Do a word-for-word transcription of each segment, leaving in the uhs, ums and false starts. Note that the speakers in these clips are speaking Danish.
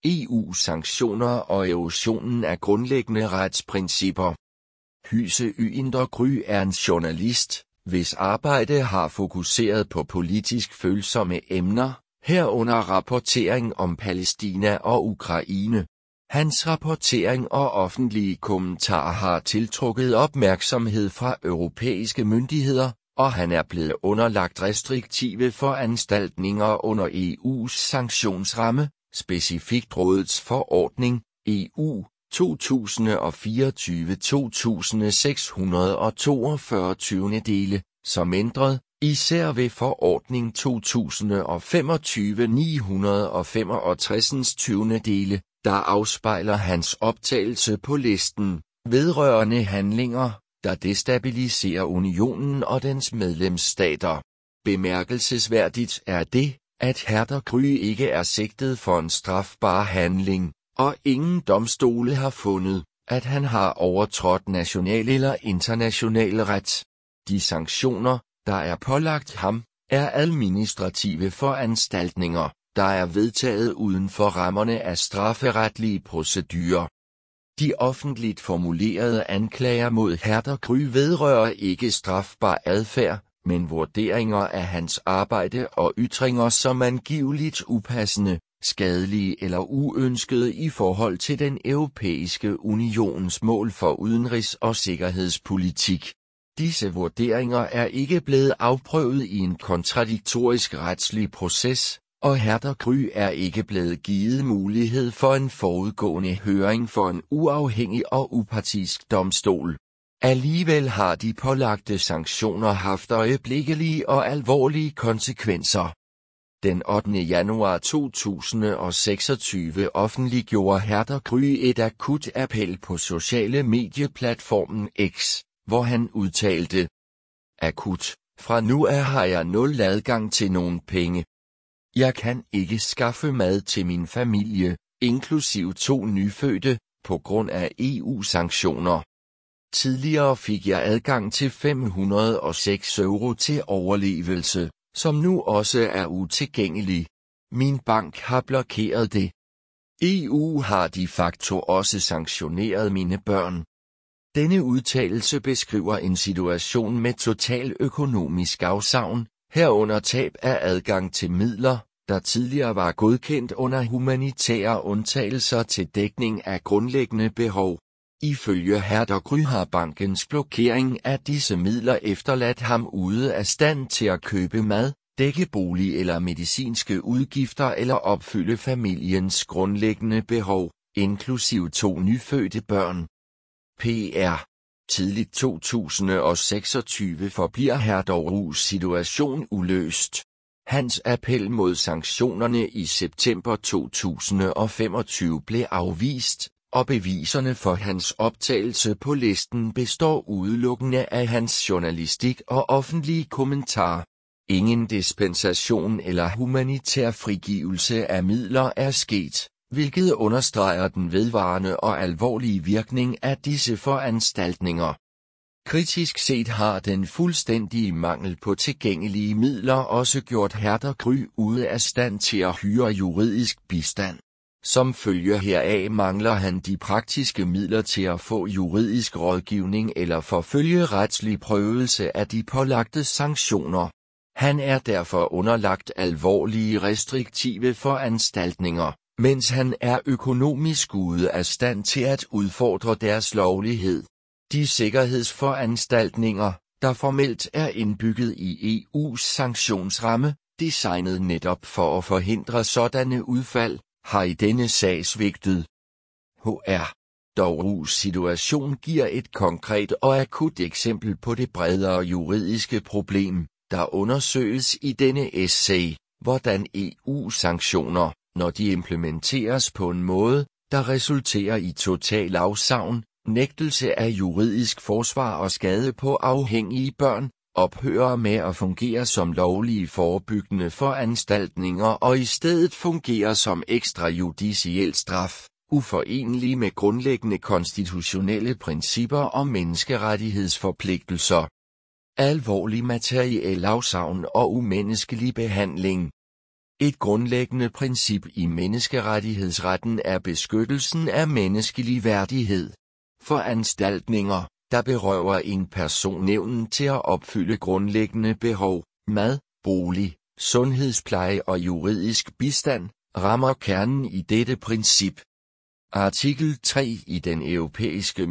E U-sanktioner og erosionen af grundlæggende retsprincipper. Hyse Øinder Gry er en journalist, hvis arbejde har fokuseret på politisk følsomme emner, herunder rapportering om Palæstina og Ukraine. Hans rapportering og offentlige kommentarer har tiltrukket opmærksomhed fra europæiske myndigheder, og han er blevet underlagt restriktive foranstaltninger under E U's sanktionsramme, specifikt rådets forordning, E U to tusind og fireogtyve to tusind seks hundrede og toogfyrre tyvende dele, som ændret, især ved forordning to tusind og femogtyve ni hundrede og femogtres tyvende dele, der afspejler hans optagelse på listen, vedrørende handlinger, der destabiliserer unionen og dens medlemsstater. Bemærkelsesværdigt er det, at Herder Gry ikke er sigtet for en strafbar handling, og ingen domstole har fundet, at han har overtrådt national eller international ret. De sanktioner, der er pålagt ham, er administrative foranstaltninger, der er vedtaget uden for rammerne af strafferetlige procedurer. De offentligt formulerede anklager mod Herder Gry vedrører ikke strafbar adfærd, men vurderinger af hans arbejde og ytringer som angiveligt upassende, skadelige eller uønskede i forhold til den europæiske unions mål for udenrigs- og sikkerhedspolitik. Disse vurderinger er ikke blevet afprøvet i en kontradiktorisk retslig proces, og Herder Gry er ikke blevet givet mulighed for en forudgående høring for en uafhængig og upartisk domstol. Alligevel har de pålagte sanktioner haft øjeblikkelige og alvorlige konsekvenser. Den ottende januar to tusind og seksogtyve offentliggjorde Herder Gry et akut appel på sociale medieplatformen X, hvor han udtalte: Akut, fra nu af har jeg nul adgang til nogen penge. Jeg kan ikke skaffe mad til min familie, inklusiv to nyfødte, på grund af E U-sanktioner. Tidligere fik jeg adgang til fem hundrede og seks euro til overlevelse, som nu også er utilgængelig. Min bank har blokeret det. E U har de facto også sanktioneret mine børn. Denne udtalelse beskriver en situation med total økonomisk afsavn, herunder tab af adgang til midler, der tidligere var godkendt under humanitære undtagelser til dækning af grundlæggende behov. Ifølge Herder Gry har bankens blokering af disse midler efterladt ham ude af stand til at købe mad, dække bolig eller medicinske udgifter eller opfylde familiens grundlæggende behov, inklusiv to nyfødte børn. P R. Tidligt to tusind og seksogtyve forbliver Herder Grys situation uløst. Hans appel mod sanktionerne i september to tusind og femogtyve blev afvist, og beviserne for hans optagelse på listen består udelukkende af hans journalistik og offentlige kommentarer. Ingen dispensation eller humanitær frigivelse af midler er sket, hvilket understreger den vedvarende og alvorlige virkning af disse foranstaltninger. Kritisk set har den fuldstændige mangel på tilgængelige midler også gjort Herder Gry ude af stand til at hyre juridisk bistand. Som følge heraf mangler han de praktiske midler til at få juridisk rådgivning eller forfølge retslig prøvelse af de pålagte sanktioner. Han er derfor underlagt alvorlige restriktive foranstaltninger, mens han er økonomisk ude af stand til at udfordre deres lovlighed. De sikkerhedsforanstaltninger, der formelt er indbygget i E U's sanktionsramme, designet netop for at forhindre sådanne udfald, har i denne sag svigtet. H R. Grys situation giver et konkret og akut eksempel på det bredere juridiske problem, der undersøges i denne essay, hvordan E U-sanktioner, når de implementeres på en måde, der resulterer i total afsavn, nægtelse af juridisk forsvar og skade på afhængige børn, ophører med at fungere som lovlige forebyggende foranstaltninger og i stedet fungerer som ekstrajudiciel straf, uforenelig med grundlæggende konstitutionelle principper og menneskerettighedsforpligtelser. Alvorlig materiel afsavn og umenneskelig behandling. Et grundlæggende princip i menneskerettighedsretten er beskyttelsen af menneskelig værdighed. Foranstaltninger, der berøver en person evnen til at opfylde grundlæggende behov, mad, bolig, sundhedspleje og juridisk bistand, rammer kernen i dette princip. Artikel tre i den europæiske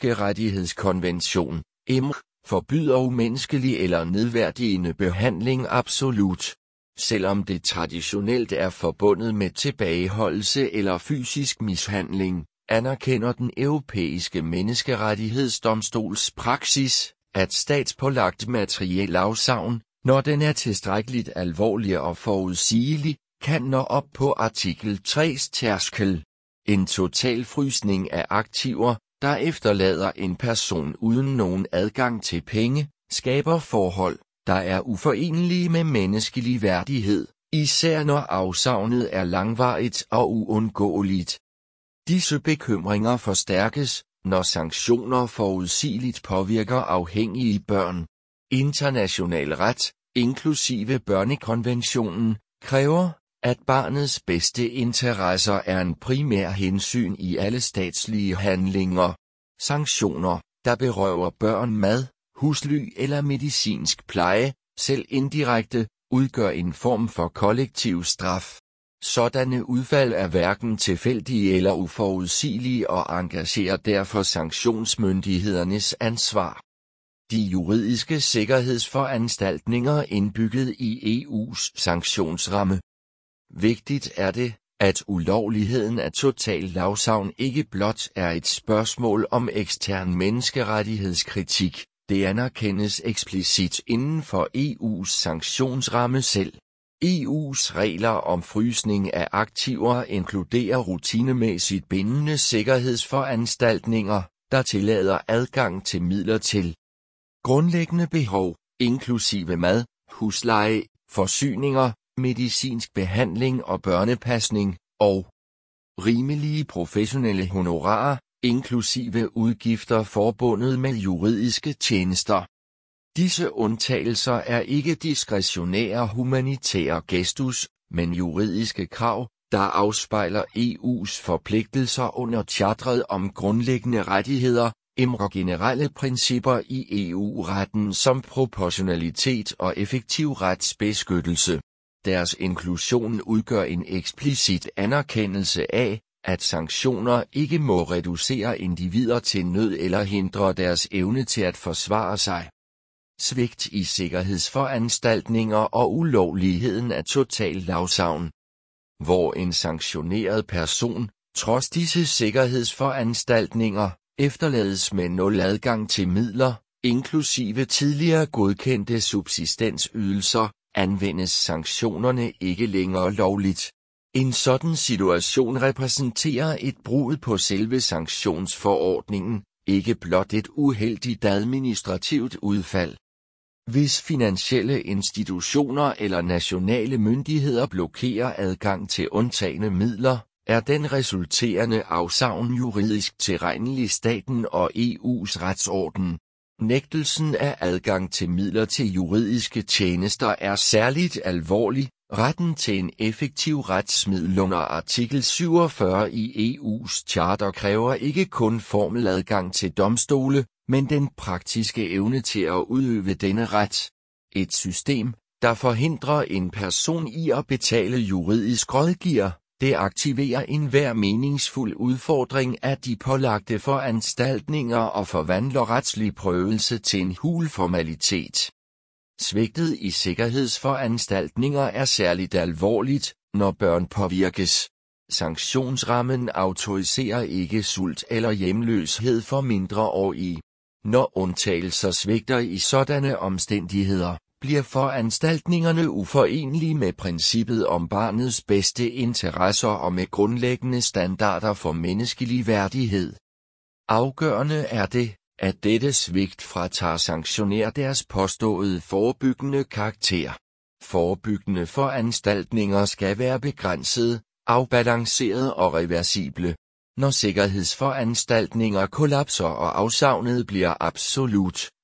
menneskerettighedskonvention, E M R, forbyder umenneskelig eller nedværdigende behandling absolut. Selvom det traditionelt er forbundet med tilbageholdelse eller fysisk mishandling, anerkender den europæiske menneskerettighedsdomstols praksis, at statspålagt materiel afsavn, når den er tilstrækkeligt alvorlig og forudsigelig, kan nå op på artikel tre's tærskel. En totalfrysning af aktiver, der efterlader en person uden nogen adgang til penge, skaber forhold, der er uforenelige med menneskelig værdighed, især når afsavnet er langvarigt og uundgåeligt. Disse bekymringer forstærkes, når sanktioner forudsigeligt påvirker afhængige børn. International ret, inklusive børnekonventionen, kræver, at barnets bedste interesser er en primær hensyn i alle statslige handlinger. Sanktioner, der berøver børn mad, husly eller medicinsk pleje, selv indirekte, udgør en form for kollektiv straf. Sådanne udfald er hverken tilfældige eller uforudsigelige og engagerer derfor sanktionsmyndighedernes ansvar. De juridiske sikkerhedsforanstaltninger indbygget i E U's sanktionsramme. Vigtigt er det, at ulovligheden af total lavsavn ikke blot er et spørgsmål om ekstern menneskerettighedskritik, det anerkendes eksplicit inden for E U's sanktionsramme selv. E U's regler om frysning af aktiver inkluderer rutinemæssigt bindende sikkerhedsforanstaltninger, der tillader adgang til midler til grundlæggende behov, inklusive mad, husleje, forsyninger, medicinsk behandling og børnepasning, og rimelige professionelle honorarer, inklusive udgifter forbundet med juridiske tjenester. Disse undtagelser er ikke diskretionære humanitære gestus, men juridiske krav, der afspejler E U's forpligtelser under chartret om grundlæggende rettigheder, E M R og generelle principper i E U-retten som proportionalitet og effektiv retsbeskyttelse. Deres inklusion udgør en eksplicit anerkendelse af, at sanktioner ikke må reducere individer til nød eller hindre deres evne til at forsvare sig. Svigt i sikkerhedsforanstaltninger og ulovligheden af total lavsavn. Hvor en sanktioneret person, trods disse sikkerhedsforanstaltninger, efterlades med nul adgang til midler, inklusive tidligere godkendte subsistensydelser, anvendes sanktionerne ikke længere lovligt. En sådan situation repræsenterer et brud på selve sanktionsforordningen, ikke blot et uheldigt administrativt udfald. Hvis finansielle institutioner eller nationale myndigheder blokerer adgang til undtagne midler, er den resulterende afsavn juridisk tilregnelig staten og E U's retsorden. Nægtelsen af adgang til midler til juridiske tjenester er særligt alvorlig. Retten til en effektiv retsmiddel under artikel syvogfyrre i E U's charter kræver ikke kun formel adgang til domstole, men den praktiske evne til at udøve denne ret. Et system, der forhindrer en person i at betale juridisk rådgiver, det aktiverer enhver meningsfuld udfordring af de pålagte foranstaltninger og forvandler retslig prøvelse til en hul formalitet. Svigtet i sikkerhedsforanstaltninger er særligt alvorligt, når børn påvirkes. Sanktionsrammen autoriserer ikke sult eller hjemløshed for mindreårige. Når undtagelser svigter i sådanne omstændigheder, bliver foranstaltningerne uforenelige med princippet om barnets bedste interesser og med grundlæggende standarder for menneskelig værdighed. Afgørende er det, at dette svigt fratager sanktionær deres påståede forebyggende karakter. Forebyggende foranstaltninger skal være begrænsede, afbalancerede og reversible. Når sikkerhedsforanstaltninger kollapser og afsavnet bliver absolut,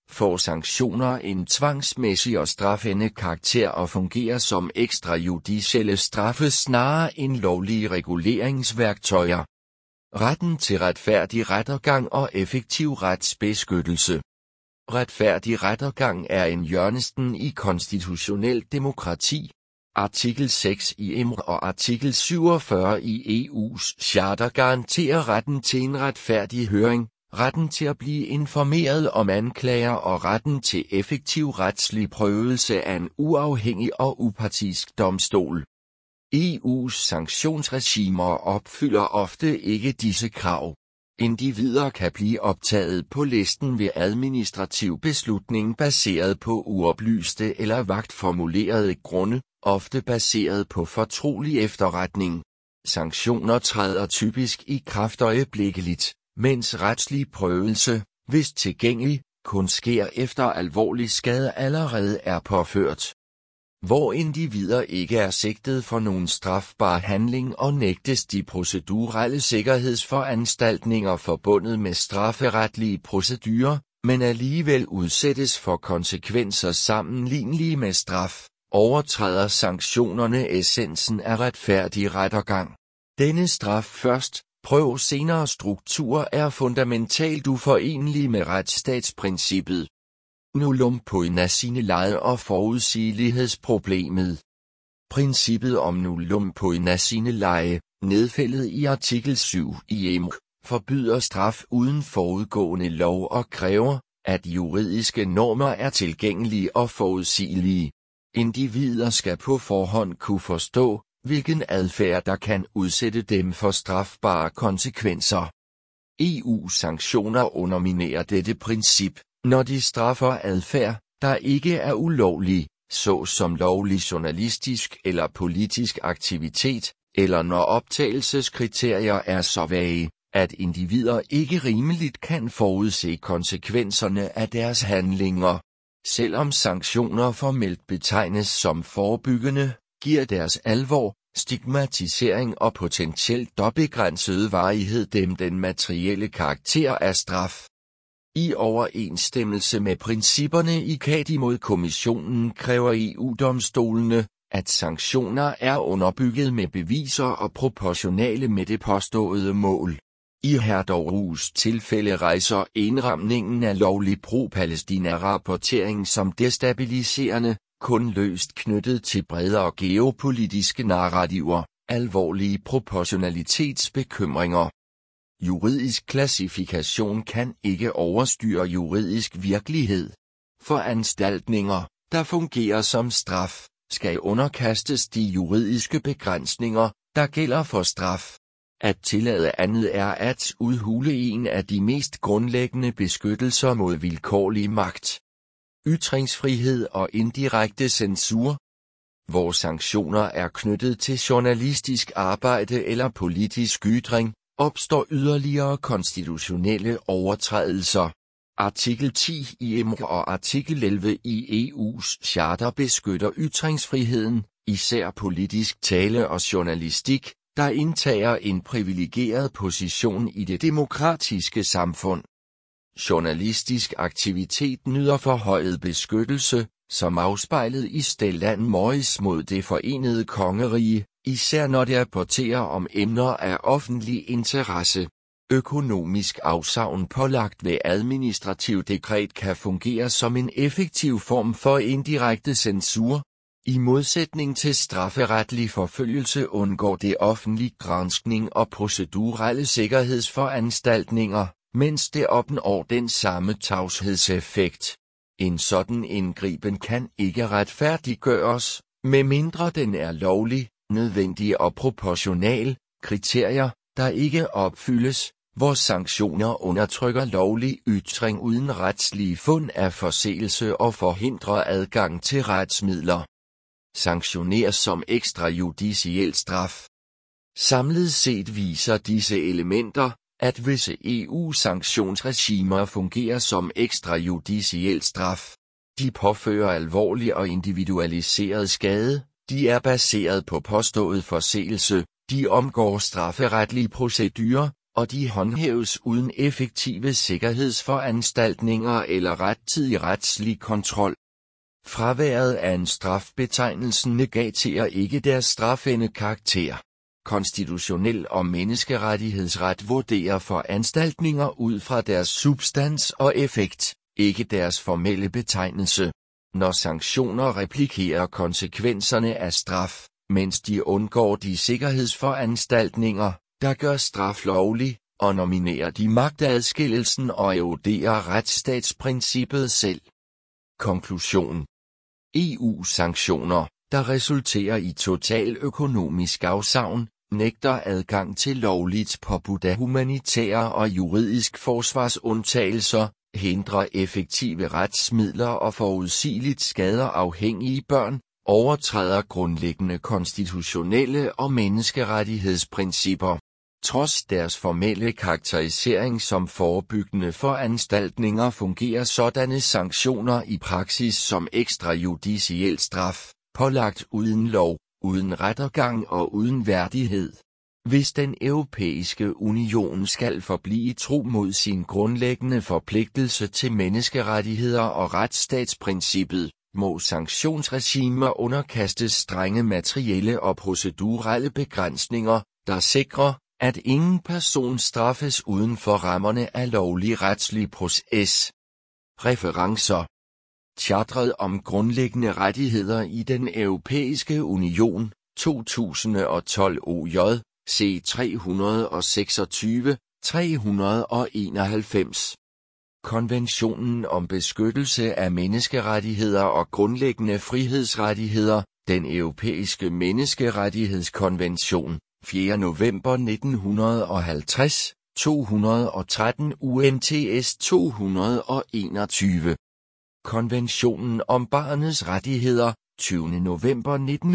får sanktioner en tvangsmæssig og straffende karakter og fungerer som ekstrajudicielle straffe snarere end lovlige reguleringsværktøjer. Retten til retfærdig rettergang og effektiv retsbeskyttelse. Retfærdig rettergang er en hjørnesten i konstitutionelt demokrati. Artikel seks i E M R og artikel syvogfyrre i E U's charter garanterer retten til en retfærdig høring, retten til at blive informeret om anklager og retten til effektiv retslig prøvelse af en uafhængig og upartisk domstol. E U's sanktionsregimer opfylder ofte ikke disse krav. Individer kan blive optaget på listen ved administrativ beslutning baseret på uoplyste eller vagtformulerede grunde, ofte baseret på fortrolig efterretning. Sanktioner træder typisk i kraft øjeblikkeligt, mens retslig prøvelse, hvis tilgængelig, kun sker efter alvorlig skade allerede er påført. Hvor individer ikke er sigtet for nogen strafbar handling og nægtes de procedurelle sikkerhedsforanstaltninger forbundet med strafferetlige procedurer, men alligevel udsættes for konsekvenser sammenlignelige med straf, overtræder sanktionerne essensen af retfærdig rettergang. Denne straf først, prøv senere struktur er fundamentalt uforenelig med retsstatsprincippet. Nullum poena sine leje og forudsigelighedsproblemet. Princippet om nullum poena sine leje, nedfældet i artikel syv i E M R, forbyder straf uden forudgående lov og kræver, at juridiske normer er tilgængelige og forudsigelige. Individer skal på forhånd kunne forstå, hvilken adfærd der kan udsætte dem for strafbare konsekvenser. E U-sanktioner underminerer dette princip, når de straffer adfærd, der ikke er ulovlig, såsom lovlig journalistisk eller politisk aktivitet, eller når optagelseskriterier er så vage, at individer ikke rimeligt kan forudse konsekvenserne af deres handlinger. Selvom sanktioner formelt betegnes som forebyggende, giver deres alvor, stigmatisering og potentielt begrænset varighed dem den materielle karakter af straf. I overensstemmelse med principperne i CADI mod kommissionen kræver E U-domstolene, at sanktioner er underbygget med beviser og proportionale med det påståede mål. I Erdoğan's tilfælde rejser indramningen af lovlig pro-Palæstina-rapportering som destabiliserende, kun løst knyttet til bredere geopolitiske narrativer, alvorlige proportionalitetsbekymringer. Juridisk klassifikation kan ikke overstyre juridisk virkelighed. Foranstaltninger, der fungerer som straf, skal underkastes de juridiske begrænsninger, der gælder for straf. At tillade andet er at udhule en af de mest grundlæggende beskyttelser mod vilkårlig magt. Ytringsfrihed og indirekte censur. Hvor sanktioner er knyttet til journalistisk arbejde eller politisk ytring, opstår yderligere konstitutionelle overtrædelser. Artikel ti i E M R og artikel elleve i E U's charter beskytter ytringsfriheden, især politisk tale og journalistik, der indtager en privilegeret position i det demokratiske samfund. Journalistisk aktivitet nyder forhøjet beskyttelse, som afspejlet i Stellan Moris mod det forenede kongerige, især når det rapporterer om emner af offentlig interesse. Økonomisk afsavn pålagt ved administrativ dekret kan fungere som en effektiv form for indirekte censur. I modsætning til strafferetlig forfølgelse undgår det offentlig granskning og procedurelle sikkerhedsforanstaltninger, mens det opnår den samme tavshedseffekt. En sådan indgriben kan ikke retfærdiggøres, medmindre den er lovlig, nødvendig og proportional, kriterier, der ikke opfyldes, hvor sanktioner undertrykker lovlig ytring uden retslige fund af forseelse og forhindrer adgang til retsmidler. Sanktioneres som ekstrajudiciel straf. Samlet set viser disse elementer, at visse E U-sanktionsregimer fungerer som ekstrajudiciel straf. De påfører alvorlig og individualiseret skade, de er baseret på påstået forseelse, de omgår strafferetlige procedurer, og de håndhæves uden effektive sikkerhedsforanstaltninger eller rettidig retslig kontrol. Fraværet af en strafbetegnelse negaterer ikke deres strafende karakter. Konstitutionel og menneskerettighedsret vurderer foranstaltninger ud fra deres substans og effekt, ikke deres formelle betegnelse. Når sanktioner replikerer konsekvenserne af straf, mens de undgår de sikkerhedsforanstaltninger, der gør straf lovlig, og nominerer de magtadskillelsen og eroderer retsstatsprincippet selv. Konklusion. E U-sanktioner, der resulterer i total økonomisk afsavn, nægter adgang til lovligt påbud af humanitære og juridisk forsvarsundtagelser, hindrer effektive retsmidler og forudsigeligt skader afhængige børn, overtræder grundlæggende konstitutionelle og menneskerettighedsprincipper. Trods deres formelle karakterisering som forebyggende foranstaltninger fungerer sådanne sanktioner i praksis som ekstrajudiciel straf, pålagt uden lov, uden rettergang og uden værdighed. Hvis den Europæiske Union skal forblive tro mod sin grundlæggende forpligtelse til menneskerettigheder og retsstatsprincippet, må sanktionsregimer underkastes strenge materielle og procedurelle begrænsninger, der sikrer, at ingen person straffes uden for rammerne af lovlig retslig proces. Referencer. Chartret om grundlæggende rettigheder i den Europæiske Union, to tusind og tolv O J, C tre hundrede og seksogtyve til tre hundrede og enoghalvfems. Konventionen om beskyttelse af menneskerettigheder og grundlæggende frihedsrettigheder, den Europæiske Menneskerettighedskonvention, fjerde november nitten halvtreds, to hundrede og tretten U N T S to hundrede og enogtyve. Konventionen om barnets rettigheder, tyvende november nitten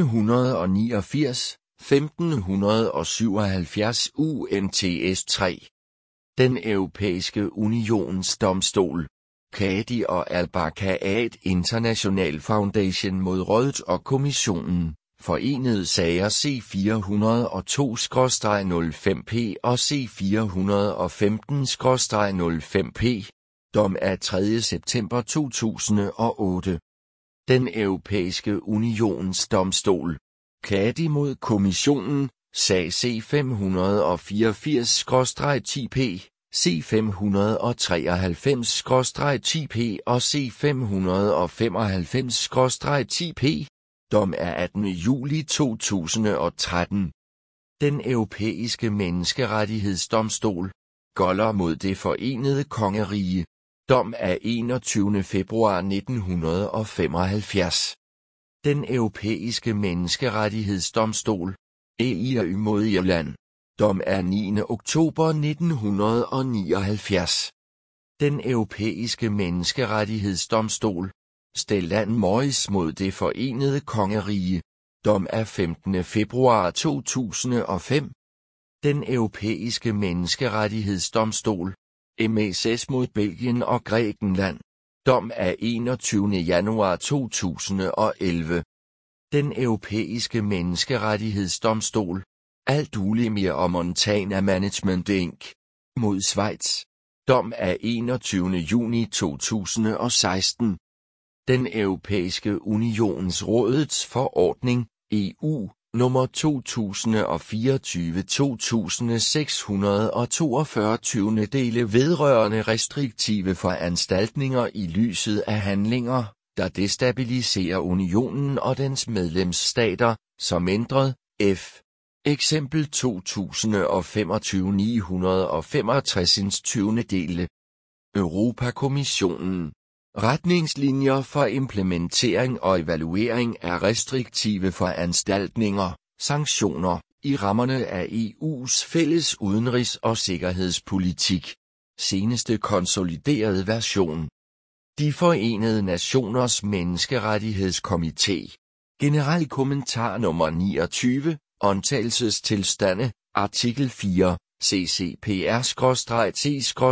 niogfirs, femten syvoghalvfjerds U N T S tre. Den Europæiske Unions Domstol. CADI og Al-Barkaat International Foundation mod Rådet og Kommissionen. Forenede sager C fire hundrede og to nul fem P og C fire hundrede og femten nul fem P. Dom af tredje september to tusind og otte. Den Europæiske Unions Domstol. CADI mod Kommissionen. Sag C fem hundrede og fireogfirs ti P, C fem hundrede og treoghalvfems ti P og C fem hundrede og femoghalvfems ti P. Dom af attende juli to tusind og tretten. Den Europæiske Menneskerettighedsdomstol. Golder mod det Forenede Kongerige. Dom af enogtyvende februar nitten femoghalvfjerds. Den Europæiske Menneskerettighedsdomstol. E U mod Irland. Dom af niende oktober nitten nioghalvfjerds. Den Europæiske Menneskerettighedsdomstol. Stellan Moris mod det Forenede Kongerige. Dom af femtende februar to tusind og fem. Den Europæiske Menneskerettighedsdomstol. M S S mod Belgien og Grækenland. Dom af enogtyvende januar to tusind og elleve. Den Europæiske Menneskerettighedsdomstol. Aldulimir og Montana Management Incorporated. Mod Schweiz. Dom af enogtyvende juni to tusind og seksten. Den Europæiske Unions Rådets forordning, E U, nummer to tusind og fireogtyve til to tusind seks hundrede og toogfyrre tyvende dele vedrørende restriktive foranstaltninger i lyset af handlinger, der destabiliserer unionen og dens medlemsstater, som ændret, F. Eksempel to tusind og femogtyve ni hundrede og femogtres tyvende dele. Europakommissionen. Retningslinjer for implementering og evaluering af restriktive foranstaltninger, sanktioner, i rammerne af E U's fælles udenrigs- og sikkerhedspolitik. Seneste konsoliderede version. De Forenede Nationers Menneskerettighedskomité. Generel kommentar nummer niogtyve, undtagelsestilstande, artikel fire, C C P R T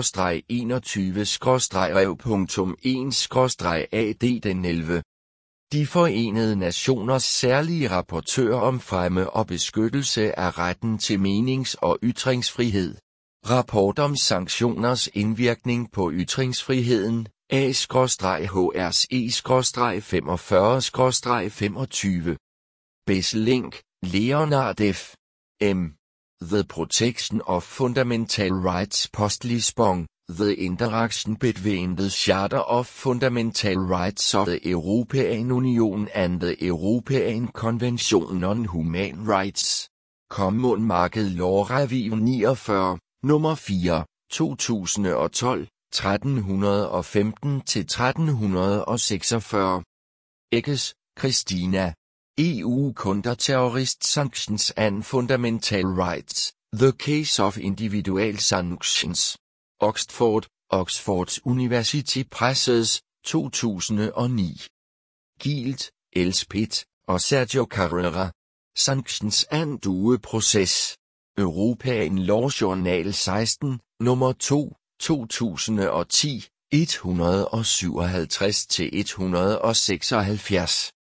enogtyve rev punktum en A D den ellevte. De Forenede Nationers særlige rapportør om fremme og beskyttelse af retten til menings- og ytringsfrihed. Rapport om sanktioners indvirkning på ytringsfriheden, A H R C femogfyrre femogtyve. Besselink, Leonard F. M. The Protection of Fundamental Rights Post-Lisbon, The Interaction Between the Charter of Fundamental Rights of the European Union and the European Convention on Human Rights. Common Market Law Review niogfyrre, nummer fire, to tusind og tolv, tretten femten til tretten seksogfyrre. Eckes, Christina. E U Counter-Terrorist Sanctions and Fundamental Rights, The Case of Individual Sanctions. Oxford, Oxford University Presses, to tusind og ni. Gilt, Elspeth, og Sergio Carrera. Sanctions and Due Process. European Law Journal seksten, nummer to, to tusind og ti, et hundrede syvoghalvtreds til et hundrede seksoghalvfjerds.